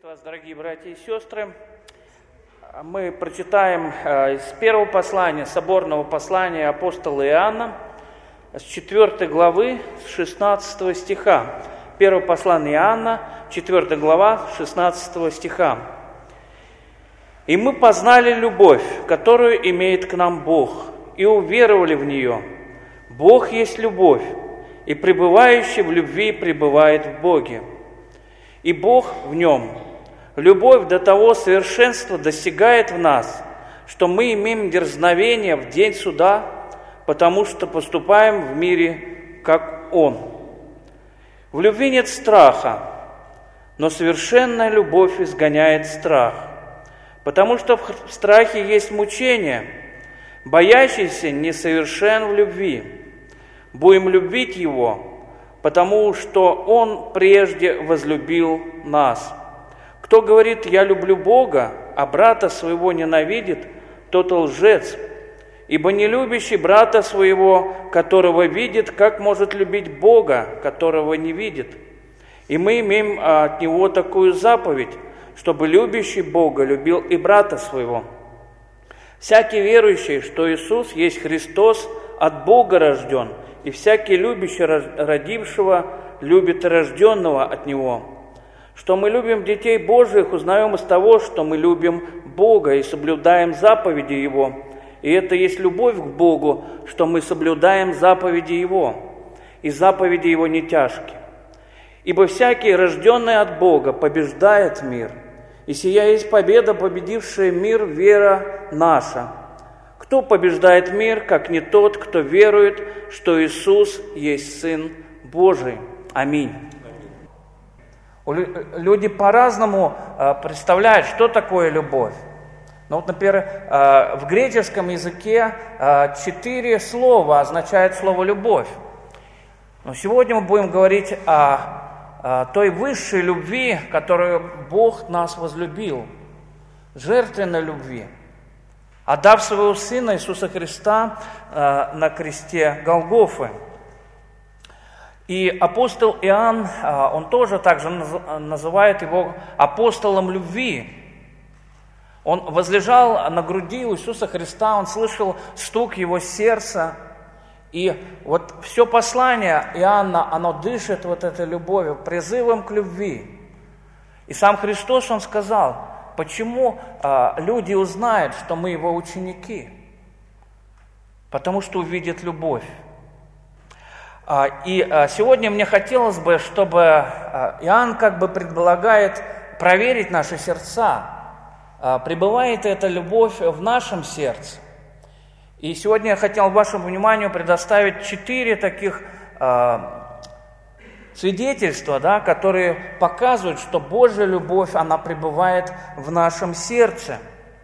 Приветствую вас, дорогие братья и сестры. Мы прочитаем из первого послания, соборного послания апостола Иоанна, с 4 главы, с 16 стиха. Первое послание Иоанна, 4 глава, 16 стиха. «И мы познали любовь, которую имеет к нам Бог, и уверовали в нее. Бог есть любовь, и пребывающий в любви пребывает в Боге. И Бог в нем. Любовь до того совершенства достигает в нас, что мы имеем дерзновение в день суда, потому что поступаем в мире, как Он. В любви нет страха, но совершенная любовь изгоняет страх, потому что в страхе есть мучение, боящийся несовершен в любви. Будем любить Его, потому что Он прежде возлюбил нас. Кто говорит, я люблю Бога, а брата своего ненавидит, тот лжец. Ибо не любящий брата своего, которого видит, как может любить Бога, которого не видит? И мы имеем от Него такую заповедь, чтобы любящий Бога любил и брата своего. Всякий верующий, что Иисус есть Христос, от Бога рожден, и всякий любящий родившего любит и рожденного от Него. Что мы любим детей Божиих, узнаем из того, что мы любим Бога и соблюдаем заповеди Его. И это есть любовь к Богу, что мы соблюдаем заповеди Его, и заповеди Его не тяжкие. Ибо всякий, рожденный от Бога, побеждает мир, и сия есть победа, победившая мир, вера наша. Кто побеждает мир, как не тот, кто верует, что Иисус есть Сын Божий? Аминь». Люди по-разному представляют, что такое любовь. Ну вот, например, в греческом языке 4 слова означает слово «любовь». Но сегодня мы будем говорить о той высшей любви, которую Бог нас возлюбил, жертвенной любви, отдав своего Сына Иисуса Христа на кресте Голгофы. И апостол Иоанн, он тоже также называет его апостолом любви. Он возлежал на груди у Иисуса Христа, он слышал стук его сердца. И вот все послание Иоанна, оно дышит вот этой любовью, призывом к любви. И сам Христос, он сказал, почему люди узнают, что мы его ученики? Потому что увидят любовь. И сегодня мне хотелось бы, чтобы Иоанн как бы предлагает проверить наши сердца, пребывает эта любовь в нашем сердце. И сегодня я хотел вашему вниманию предоставить 4 таких свидетельства, которые показывают, что Божья любовь, она пребывает в нашем сердце.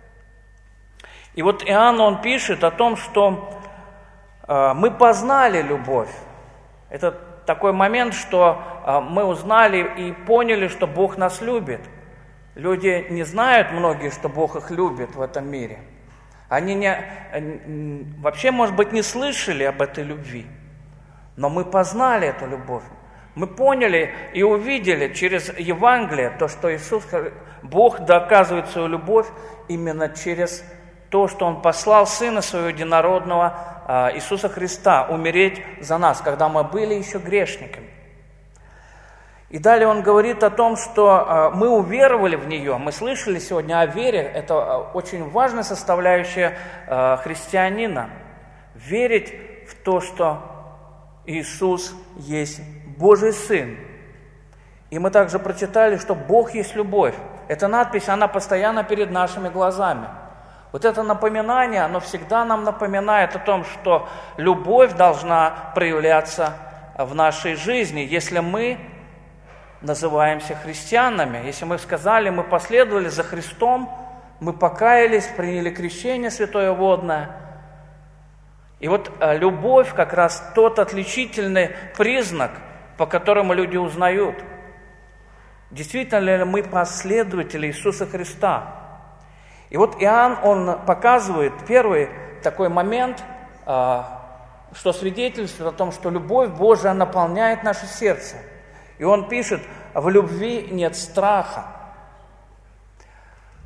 И вот Иоанн, он пишет о том, что мы познали любовь. Это такой момент, что мы узнали и поняли, что Бог нас любит. Люди не знают, многие, что Бог их любит в этом мире. Они вообще, может быть, не слышали об этой любви. Но мы познали эту любовь. Мы поняли и увидели через Евангелие то, что Бог доказывает свою любовь именно через то, что Он послал Сына Своего Единородного, Иисуса Христа, умереть за нас, когда мы были еще грешниками. И далее Он говорит о том, что мы уверовали в нее. Мы слышали сегодня о вере. Это очень важная составляющая христианина. Верить в то, что Иисус есть Божий Сын. И мы также прочитали, что Бог есть любовь. Эта надпись, она постоянно перед нашими глазами. Вот это напоминание, оно всегда нам напоминает о том, что любовь должна проявляться в нашей жизни, если мы называемся христианами. Если мы сказали, мы последовали за Христом, мы покаялись, приняли крещение святое водное. И вот любовь как раз тот отличительный признак, по которому люди узнают, действительно ли мы последователи Иисуса Христа. И вот Иоанн, он показывает первый такой момент, что свидетельствует о том, что любовь Божия наполняет наше сердце. И он пишет, в любви нет страха.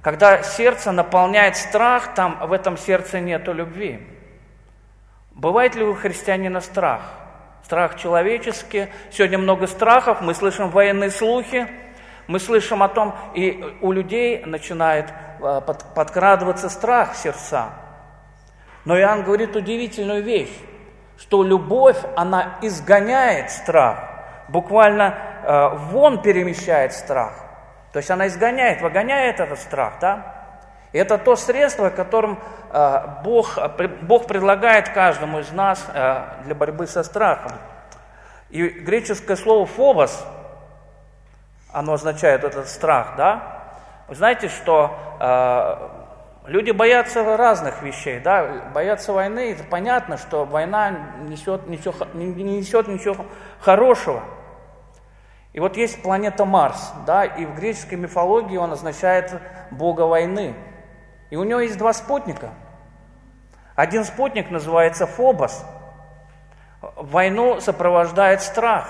Когда сердце наполняет страх, там в этом сердце нету любви. Бывает ли у христианина страх? Страх человеческий. Сегодня много страхов, мы слышим военные слухи, мы слышим о том, и у людей начинает подкрадываться страх в сердца. Но Иоанн говорит удивительную вещь, что любовь, она изгоняет страх, буквально вон перемещает страх. То есть она изгоняет, выгоняет этот страх, да? И это то средство, которым Бог предлагает каждому из нас для борьбы со страхом. И греческое слово «фобос», оно означает этот страх, да? Вы знаете, что люди боятся разных вещей, да? Боятся войны, это понятно, что война не несет ничего хорошего. И вот есть планета Марс, да, и в греческой мифологии он означает бога войны. И у него есть два спутника. Один спутник называется Фобос. Войну сопровождает страх.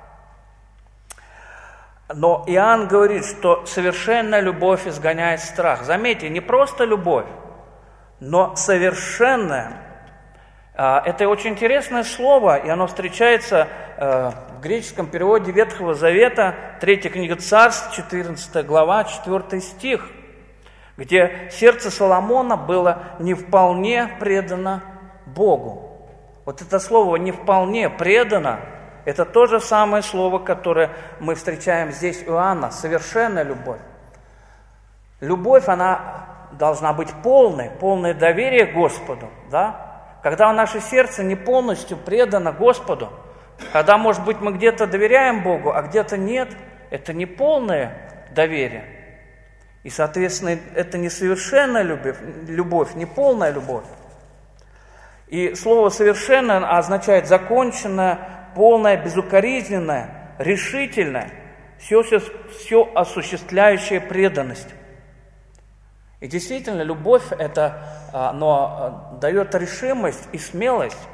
Но Иоанн говорит, что совершенная любовь изгоняет страх. Заметьте, не просто любовь, но совершенная. Это очень интересное слово, и оно встречается в греческом переводе Ветхого Завета, 3 книга Царств, 14 глава, 4 стих, где сердце Соломона было не вполне предано Богу. Вот это слово «не вполне предано» – это то же самое слово, которое мы встречаем здесь у Иоанна, совершенная любовь. Любовь, она должна быть полной, полное доверие Господу, да? Когда наше сердце не полностью предано Господу, когда, может быть, мы где-то доверяем Богу, а где-то нет, это не полное доверие. И, соответственно, это несовершенная любовь, не полная любовь. И слово «совершенное» означает законченное, полное, безукоризненное, решительное, все осуществляющая преданность. И действительно, любовь оно дает решимость и смелость.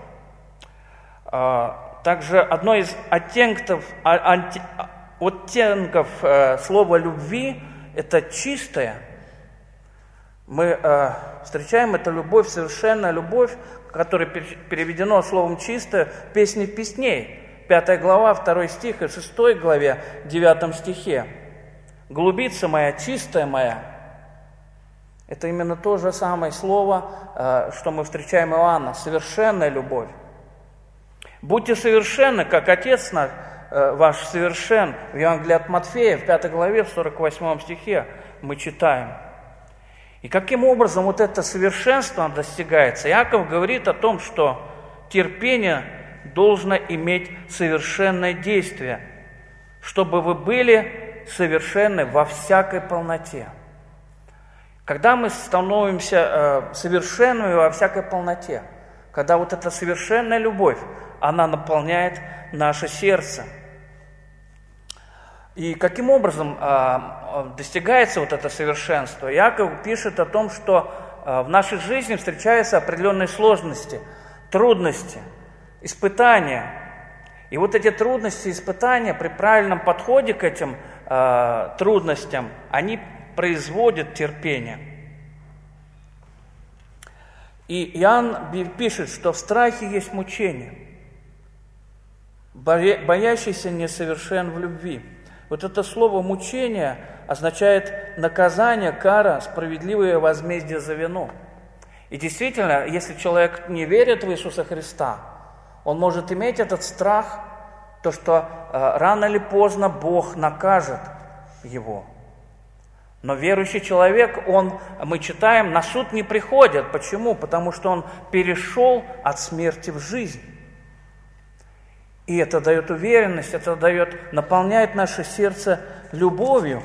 Также одно из оттенков слова любви – это чистая. Мы встречаем эту любовь, совершенная любовь, которая переведено словом «чистая» в «Песни песней», 5 глава, 2 стих, и 6 главе, 9 стихе. «Голубица моя, чистая моя». Это именно то же самое слово, что мы встречаем у Иоанна, совершенная любовь. «Будьте совершенны, как Отец ваш совершен». В Евангелии от Матфея, в 5 главе, в 48 стихе мы читаем. И каким образом вот это совершенство достигается? Иаков говорит о том, что терпение должно иметь совершенное действие, чтобы вы были совершенны во всякой полноте. Когда мы становимся совершенными во всякой полноте, когда вот эта совершенная любовь, она наполняет наше сердце. И каким образом достигается вот это совершенство? Иаков пишет о том, что в нашей жизни встречаются определенные сложности, трудности, испытания. И вот эти трудности, испытания при правильном подходе к этим трудностям, они производят терпение. И Иоанн пишет, что в страхе есть мучение, боящийся несовершен в любви. Вот это слово «мучение» означает наказание, кара, справедливое возмездие за вину. И действительно, если человек не верит в Иисуса Христа, он может иметь этот страх, то, что рано или поздно Бог накажет его. Но верующий человек, мы читаем, на суд не приходит. Почему? Потому что он перешел от смерти в жизнь. И это дает уверенность, это наполняет наше сердце любовью.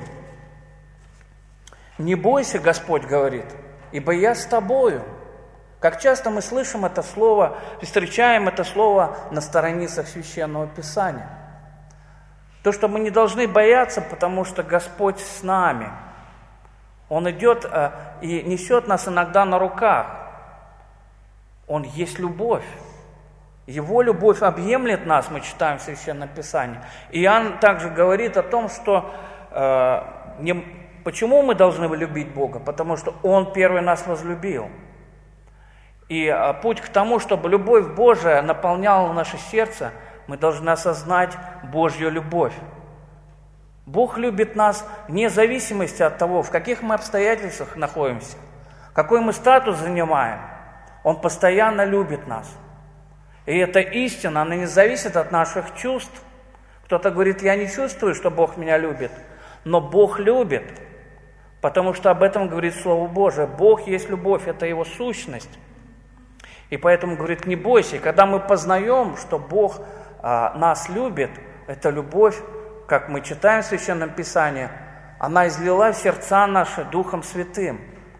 «Не бойся, Господь говорит, ибо я с тобою». Как часто мы слышим это слово, встречаем это слово на страницах Священного Писания. То, что мы не должны бояться, потому что Господь с нами. Он идет и несет нас иногда на руках. Он есть любовь. Его любовь объемлет нас, мы читаем в Священном Писании. И Иоанн также говорит о том, что почему мы должны любить Бога? Потому что Он первый нас возлюбил. И путь к тому, чтобы любовь Божия наполняла наше сердце, мы должны осознать Божью любовь. Бог любит нас вне зависимости от того, в каких мы обстоятельствах находимся, какой мы статус занимаем. Он постоянно любит нас. И эта истина, она не зависит от наших чувств. Кто-то говорит, я не чувствую, что Бог меня любит. Но Бог любит, потому что об этом говорит Слово Божие. Бог есть любовь, это Его сущность. И поэтому говорит, не бойся. И когда мы познаем, что Бог нас любит, эта любовь, как мы читаем в Священном Писании, она излила в сердца наши Духом Святым.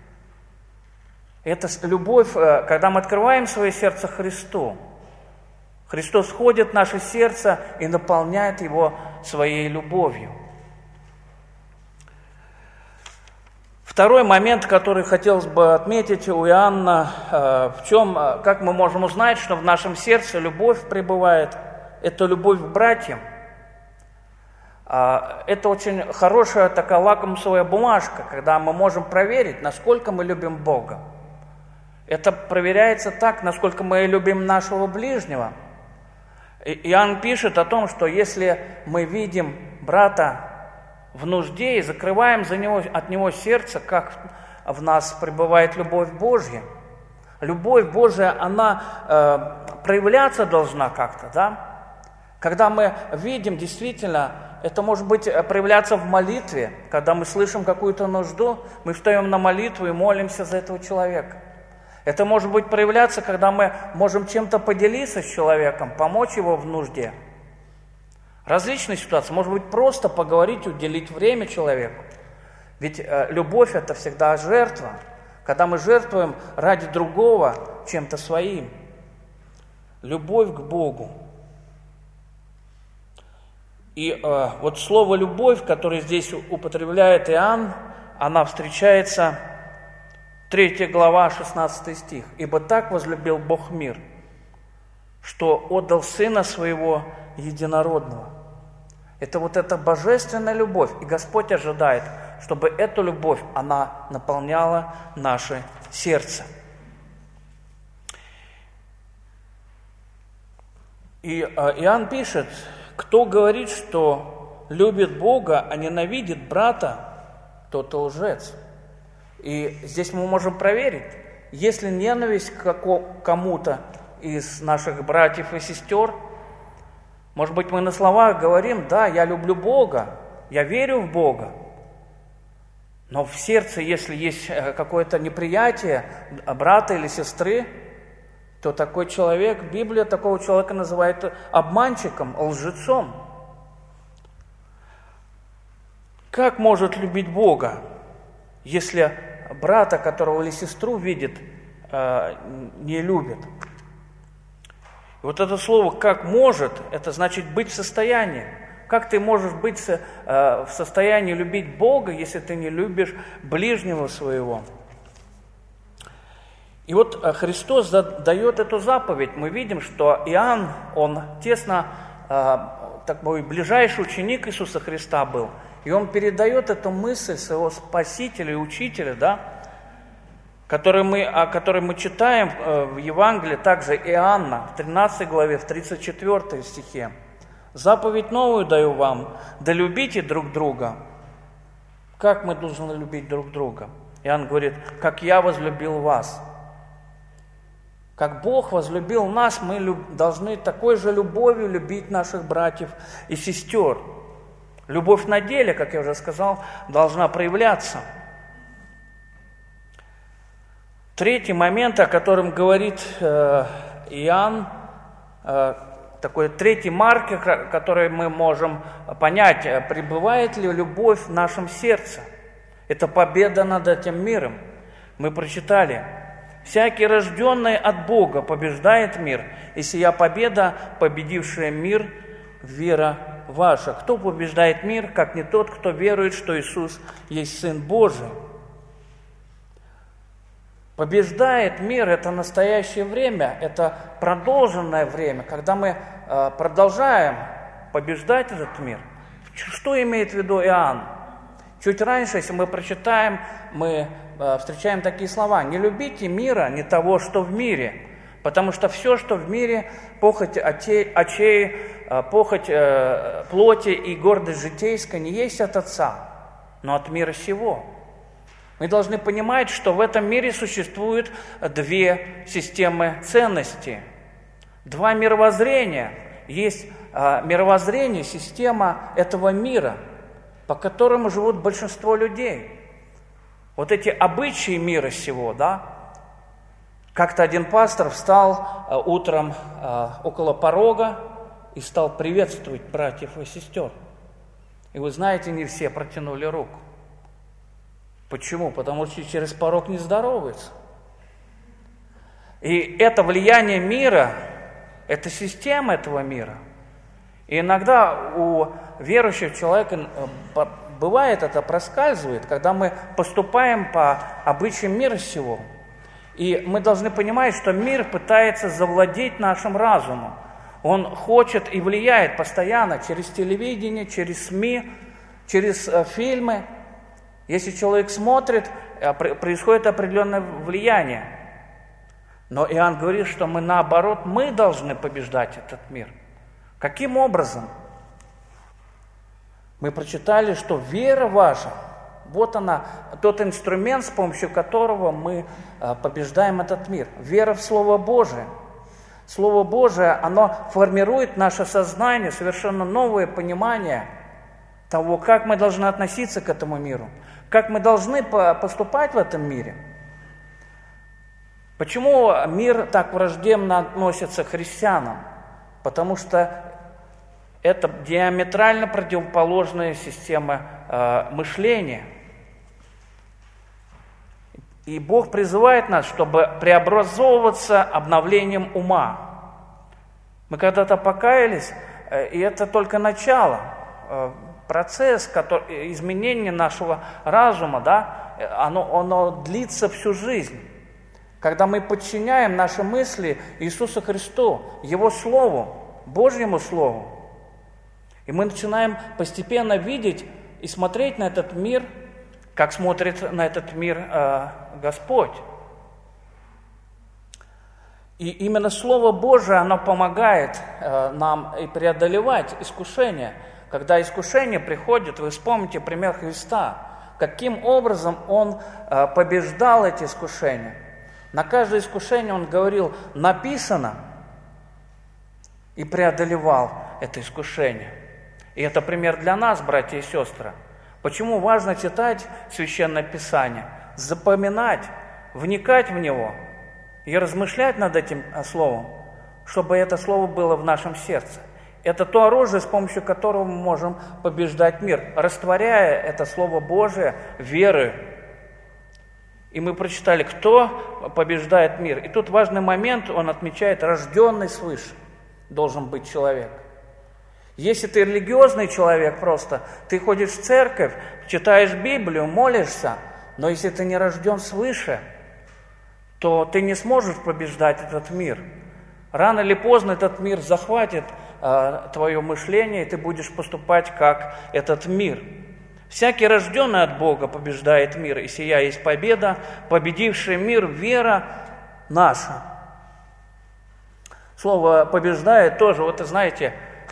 Это любовь, когда мы открываем свое сердце Христу, Христос входит в наше сердце и наполняет его своей любовью. Второй момент, который хотелось бы отметить у Иоанна, в чем, как мы можем узнать, что в нашем сердце любовь пребывает, это любовь к братьям. Это очень хорошая такая лакмусовая бумажка, когда мы можем проверить, насколько мы любим Бога. Это проверяется так, насколько мы любим нашего ближнего. Иоанн пишет о том, что если мы видим брата в нужде и закрываем от него сердце, как в нас пребывает любовь Божья. Любовь Божья, она проявляться должна как-то, да? Когда мы видим, действительно, это может быть проявляться в молитве, когда мы слышим какую-то нужду, мы встаем на молитву и молимся за этого человека. Это может быть проявляться, когда мы можем чем-то поделиться с человеком, помочь его в нужде. Различные ситуации. Может быть, просто поговорить, уделить время человеку. Ведь любовь – это всегда жертва. Когда мы жертвуем ради другого чем-то своим. Любовь к Богу. И вот слово «любовь», которое здесь употребляет Иоанн, она встречается 3 глава, 16 стих. «Ибо так возлюбил Бог мир, что отдал Сына Своего Единородного». Это вот эта божественная любовь. И Господь ожидает, чтобы эту любовь, она наполняла наше сердце. И Иоанн пишет, кто говорит, что любит Бога, а ненавидит брата, тот и лжец. И здесь мы можем проверить, если ненависть к кому-то из наших братьев и сестер, может быть, мы на словах говорим, да, я люблю Бога, я верю в Бога, но в сердце, если есть какое-то неприятие брата или сестры, то такой человек, Библия такого человека называет обманщиком, лжецом. Как может любить Бога, если брата, которого или сестру видит, не любит? Вот это слово «как может» – это значит быть в состоянии. Как ты можешь быть в состоянии любить Бога, если ты не любишь ближнего своего? И вот Христос дает эту заповедь. Мы видим, что Иоанн, он тесно такой ближайший ученик Иисуса Христа был. И он передает эту мысль своего Спасителя и Учителя, да, о которой мы читаем в Евангелии, также Иоанна, в 13 главе, в 34 стихе. «Заповедь новую даю вам, да любите друг друга». Как мы должны любить друг друга? Иоанн говорит, как я возлюбил вас. Как Бог возлюбил нас, мы должны такой же любовью любить наших братьев и сестер. Любовь на деле, как я уже сказал, должна проявляться. Третий момент, о котором говорит Иоанн, такой третий маркер, который мы можем понять, пребывает ли любовь в нашем сердце. Это победа над этим миром. Мы прочитали, «Всякий, рожденный от Бога, побеждает мир, и сия победа, победившая мир, вера ваша». Кто побеждает мир, как не тот, кто верует, что Иисус есть Сын Божий? Побеждает мир – это настоящее время, это продолженное время, когда мы продолжаем побеждать этот мир. Что имеет в виду Иоанн? Чуть раньше, если мы прочитаем, мы встречаем такие слова: «Не любите мира, не того, что в мире, потому что все, что в мире, похоть очей, похоть плоти и гордость житейская, не есть от Отца, но от мира сего». Мы должны понимать, что в этом мире существует две системы ценностей, два мировоззрения. Есть мировоззрение, система этого мира, по которому живут большинство людей. Вот эти обычаи мира сего, да. Как-то один пастор встал утром около порога и стал приветствовать братьев и сестер. И вы знаете, не все протянули руку. Почему? Потому что через порог не здороваются. И это влияние мира, это система этого мира. И иногда у верующего человека бывает это, проскальзывает, когда мы поступаем по обычаям мира сего. И мы должны понимать, что мир пытается завладеть нашим разумом. Он хочет и влияет постоянно через телевидение, через СМИ, через фильмы. Если человек смотрит, происходит определенное влияние. Но Иоанн говорит, что мы наоборот, мы должны побеждать этот мир. Каким образом? Мы прочитали, что вера ваша, вот она, тот инструмент, с помощью которого мы побеждаем этот мир. Вера в Слово Божие. Слово Божие, оно формирует наше сознание, совершенно новое понимание того, как мы должны относиться к этому миру, как мы должны поступать в этом мире. Почему мир так враждебно относится к христианам? Потому что это диаметрально противоположная система мышления. И Бог призывает нас, чтобы преобразовываться обновлением ума. Мы когда-то покаялись, и это только начало. Процесс изменения нашего разума, да, оно длится всю жизнь. Когда мы подчиняем наши мысли Иисусу Христу, Его Слову, Божьему Слову, и мы начинаем постепенно видеть и смотреть на этот мир, как смотрит на этот мир Господь. И именно Слово Божие, оно помогает нам и преодолевать искушения. Когда искушение приходит, вы вспомните пример Христа, каким образом Он побеждал эти искушения. На каждое искушение Он говорил: написано, и преодолевал это искушение. И это пример для нас, братья и сестры. Почему важно читать Священное Писание, запоминать, вникать в него и размышлять над этим словом, чтобы это слово было в нашем сердце. Это то оружие, с помощью которого мы можем побеждать мир, растворяя это Слово Божие верой. И мы прочитали, кто побеждает мир. И тут важный момент, он отмечает: рожденный свыше должен быть человек. Если ты религиозный человек просто, ты ходишь в церковь, читаешь Библию, молишься, но если ты не рожден свыше, то ты не сможешь побеждать этот мир. Рано или поздно этот мир захватит твое мышление, и ты будешь поступать как этот мир. Всякий рожденный от Бога побеждает мир, и сия есть победа, победивший мир, вера наша. Слово «побеждает» тоже, вот знаете,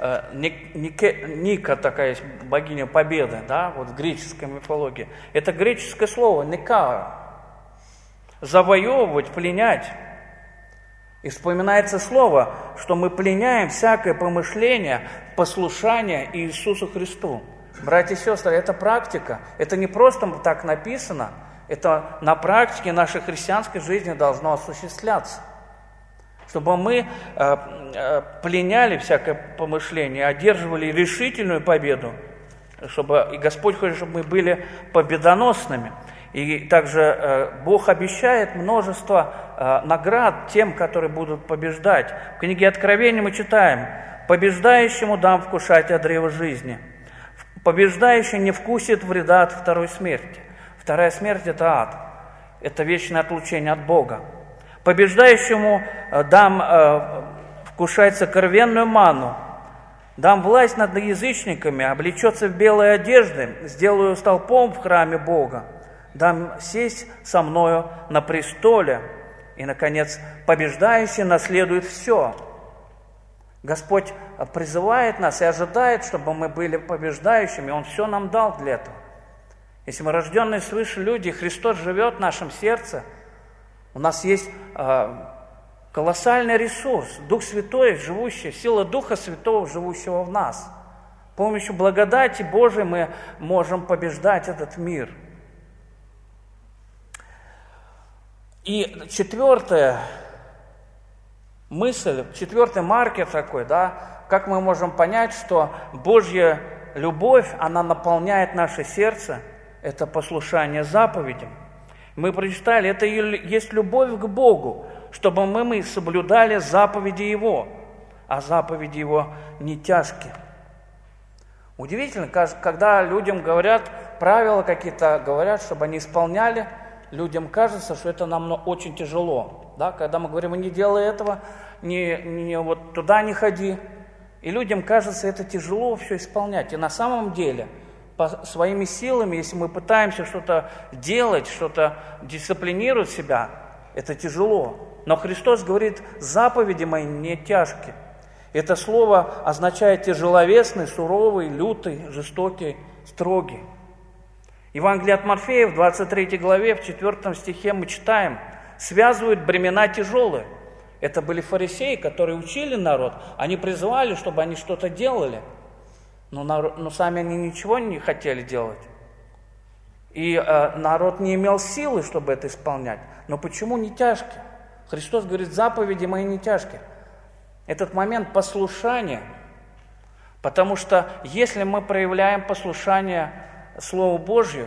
Ника такая есть, богиня победы, да, вот в греческой мифологии. Это греческое слово «никао», завоевывать, пленять. И вспоминается слово, что мы пленяем всякое помышление, послушание Иисусу Христу. Братья и сестры, это практика, это не просто так написано, это на практике нашей христианской жизни должно осуществляться. Чтобы мы пленяли всякое помышление, одерживали решительную победу, чтобы и Господь хочет, чтобы мы были победоносными. И также Бог обещает множество наград тем, которые будут побеждать. В книге Откровения мы читаем: «Побеждающему дам вкушать от древа жизни. Побеждающий не вкусит вреда от второй смерти». Вторая смерть – это ад, это вечное отлучение от Бога. «Побеждающему дам вкушать сокровенную ману, Дам власть над язычниками, облечется в белые одежды, сделаю столпом в храме Бога, дам сесть со мною на престоле, и, наконец, побеждающий наследует все». Господь призывает нас и ожидает, чтобы мы были побеждающими, Он все нам дал для этого. Если мы рожденные свыше люди, Христос живет в нашем сердце, у нас есть колоссальный ресурс, Дух Святой, живущий, сила Духа Святого, живущего в нас. С помощью благодати Божией мы можем побеждать этот мир. И четвертая мысль, четвертый маркер такой, как мы можем понять, что Божья любовь, она наполняет наше сердце, это послушание заповедям. Мы прочитали, это есть любовь к Богу, чтобы мы соблюдали заповеди Его, а заповеди Его не тяжкие. Удивительно, когда людям говорят, правила какие-то говорят, чтобы они исполняли, людям кажется, что это нам очень тяжело. Когда мы говорим, не делай этого, вот туда не ходи, и людям кажется, это тяжело все исполнять. И на самом деле, своими силами, если мы пытаемся что-то делать, что-то дисциплинировать себя, это тяжело. Но Христос говорит, заповеди мои не тяжкие. Это слово означает тяжеловесный, суровый, лютый, жестокий, строгий. Евангелие от Матфея в 23 главе, в 4 стихе мы читаем, связывают бремена тяжелые. Это были фарисеи, которые учили народ, они призывали, чтобы они что-то делали, но сами они ничего не хотели делать. И народ не имел силы, чтобы это исполнять. Но почему не тяжкие? Христос говорит, заповеди мои не тяжкие. Этот момент послушания, потому что если мы проявляем послушание Слову Божью,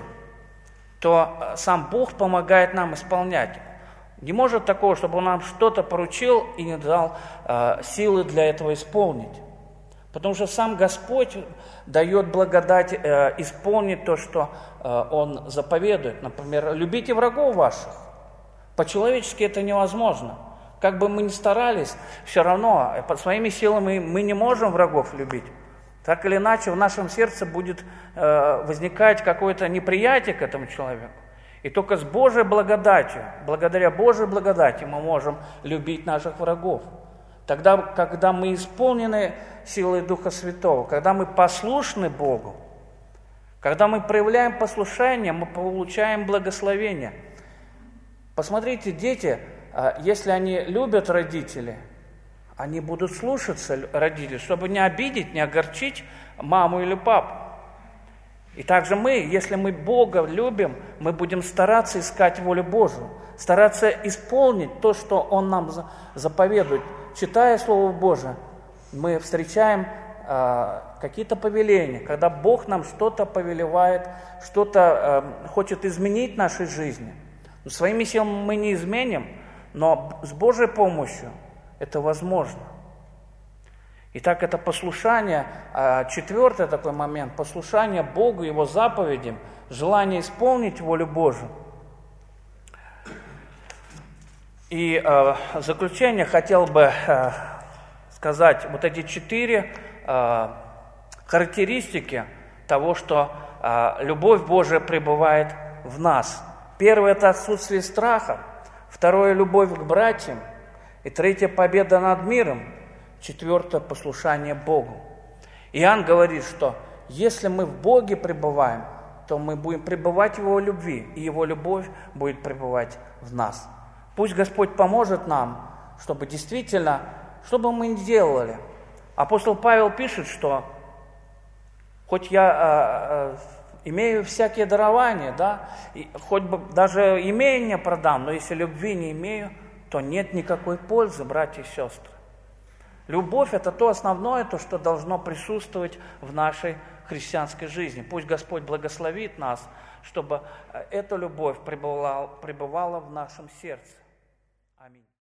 то сам Бог помогает нам исполнять. Не может такого, чтобы Он нам что-то поручил и не дал силы для этого исполнить. Потому что сам Господь дает благодать исполнить то, что Он заповедует. Например, любите врагов ваших. По-человечески это невозможно. Как бы мы ни старались, все равно под своими силами мы не можем врагов любить. Так или иначе в нашем сердце будет возникать какое-то неприятие к этому человеку. И только с Божьей благодатью, благодаря Божьей благодати мы можем любить наших врагов. Тогда, когда мы исполнены силой Духа Святого, когда мы послушны Богу, когда мы проявляем послушание, мы получаем благословение. Посмотрите, дети, если они любят родителей, они будут слушаться родителей, чтобы не обидеть, не огорчить маму или папу. И также мы, если мы Бога любим, мы будем стараться искать волю Божию, стараться исполнить то, что Он нам заповедует. Читая Слово Божие, мы встречаем какие-то повеления, когда Бог нам что-то повелевает, что-то хочет изменить в нашей жизни. Своими силами мы не изменим, но с Божьей помощью это возможно. Итак, это послушание, четвертый такой момент, послушание Богу, Его заповедям, желание исполнить волю Божию. И в заключение хотел бы сказать вот эти 4 характеристики того, что любовь Божия пребывает в нас. Первое – это отсутствие страха. Второе – любовь к братьям. И третье – победа над миром. Четвертое – послушание Богу. Иоанн говорит, что если мы в Боге пребываем, то мы будем пребывать в Его любви, и Его любовь будет пребывать в нас. Пусть Господь поможет нам, чтобы действительно, что бы мы ни делали. Апостол Павел пишет, что хоть я имею всякие дарования, и хоть бы даже имение продам, но если любви не имею, то нет никакой пользы, братья и сестры. Любовь – это то основное, то, что должно присутствовать в нашей христианской жизни. Пусть Господь благословит нас, чтобы эта любовь пребывала в нашем сердце. Аминь.